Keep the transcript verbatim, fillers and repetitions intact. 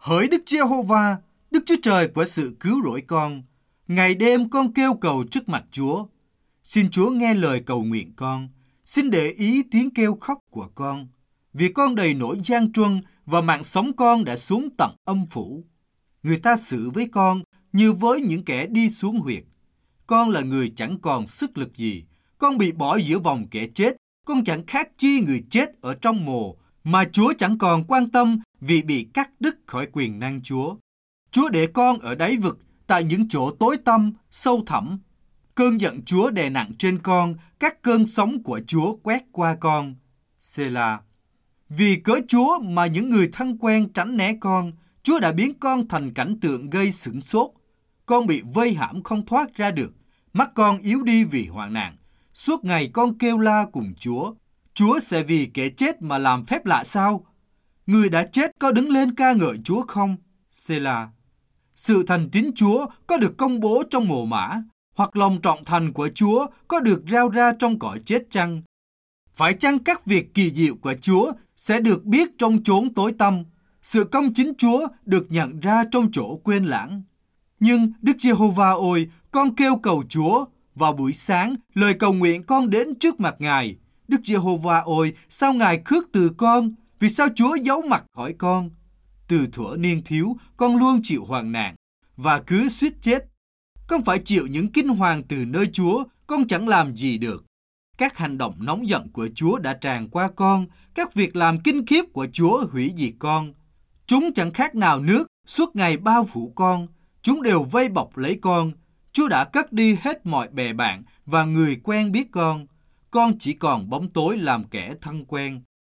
Hỡi Đức Giê-hô-va, Đức Chúa Trời của sự cứu rỗi con, ngày đêm con kêu cầu trước mặt Chúa. Xin Chúa nghe lời cầu nguyện con, xin để ý tiếng kêu khóc của con, vì con đầy nỗi gian truân và mạng sống con đã xuống tận âm phủ. Người ta xử với con như với những kẻ đi xuống huyệt. Con là người chẳng còn sức lực gì, con bị bỏ giữa vòng kẻ chết, con chẳng khác chi người chết ở trong mồ, mà Chúa chẳng còn quan tâm vì bị cắt đứt khỏi quyền năng Chúa. Chúa để con ở đáy vực, tại những chỗ tối tăm, sâu thẳm. Cơn giận Chúa đè nặng trên con, các cơn sóng của Chúa quét qua con. Sê-la. Vì cớ Chúa mà những người thân quen tránh né con, Chúa đã biến con thành cảnh tượng gây sửng sốt. Con bị vây hãm không thoát ra được, mắt con yếu đi vì hoạn nạn. Suốt ngày con kêu la cùng Chúa. Chúa sẽ vì kẻ chết mà làm phép lạ sao? Người đã chết có đứng lên ca ngợi Chúa không? Sê-la. Sự thành tín Chúa có được công bố trong mồ mả, hoặc lòng trọn thành của Chúa có được rao ra trong cõi chết chăng? Phải chăng các việc kỳ diệu của Chúa sẽ được biết trong chốn tối tăm, sự công chính Chúa được nhận ra trong chỗ quên lãng? Nhưng Đức Giê-hô-va ơi, con kêu cầu Chúa. Vào buổi sáng, lời cầu nguyện con đến trước mặt Ngài. Đức Giê-hô-va ơi, sao Ngài khước từ con? Vì sao Chúa giấu mặt khỏi con? Từ thuở niên thiếu, con luôn chịu hoạn nạn và cứ suýt chết. Con phải chịu những kinh hoàng từ nơi Chúa, con chẳng làm gì được. Các hành động nóng giận của Chúa đã tràn qua con, các việc làm kinh khiếp của Chúa hủy diệt con. Chúng chẳng khác nào nước, suốt ngày bao phủ con. Chúng đều vây bọc lấy con. Chúa đã cất đi hết mọi bè bạn và người quen biết con. Con chỉ còn bóng tối làm kẻ thân quen.